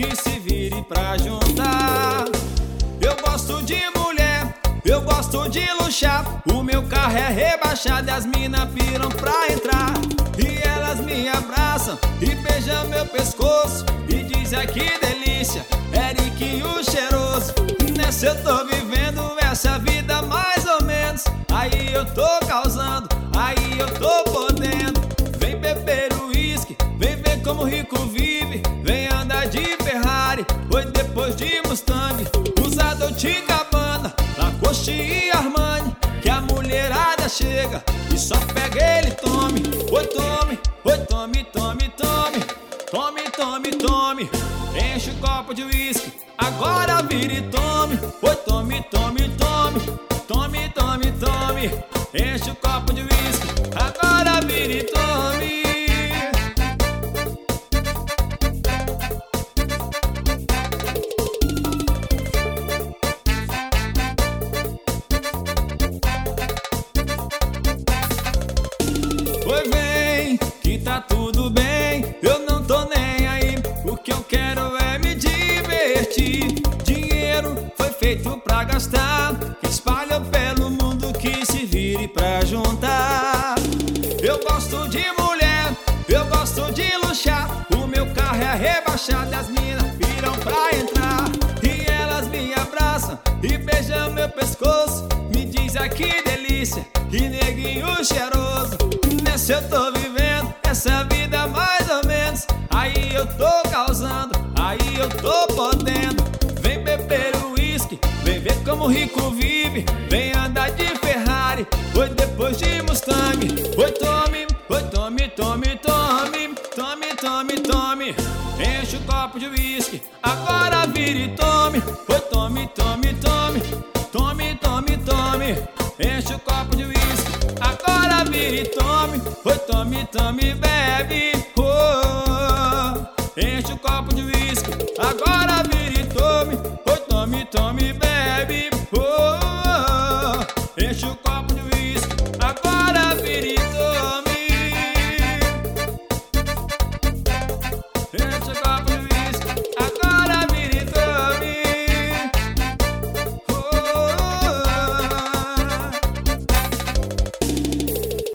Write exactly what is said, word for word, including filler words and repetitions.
que se vire pra juntar. Eu gosto de mulher, eu gosto de luxar. O meu carro é rebaixado e as mina piram pra entrar. E elas me abraçam e beijam meu pescoço e dizem que delícia, Eric o cheiroso. Nessa eu tô vivendo essa vida mais ou menos. Aí eu tô causando, aí eu tô podendo. Vem beber o uísque, vem ver como o rico vive. Vem andar de Ferrari, oi depois de Mustang. Usa Dolce e Gabbana, Lacoste e Armani. Que a mulherada chega e só pega ele, tome. Oi tome, oi tome, tome, tome. Tome, tome, tome. Enche o copo de uísque, agora vira e tome. Oi tome, tome, tome. Tome, tome, tome. Enche o copo de uísque, agora vira e tome. Oi, vem, que tá tudo bem, eu não tô nem aí. O que eu quero é me divertir. Dinheiro foi feito pra gastar, espalha pelo mundo que se vire pra juntar. Eu gosto de mulher, eu gosto de luxar. O meu carro é rebaixado e as minas viram pra entrar. E elas me abraçam e beijam meu pescoço. Me dizem que delícia, que neguinho cheiroso. Nessa eu tô vivendo essa vida mais ou menos. Aí eu tô causando, aí eu tô podendo. Vem beber o uísque, vem ver como o rico vive. Vem andar de Ferrari, oi depois de Mustang. Oi tome, oi tome, tome, tome. Tome, tome, tome. Enche o copo de uísque, agora vira e tome. Oi tome, tome, tome. Tome, tome, tome. Enche o copo de uísque, agora vira e tome. Oi tome, tome, bebe. Oh, enche o copo de uísque, agora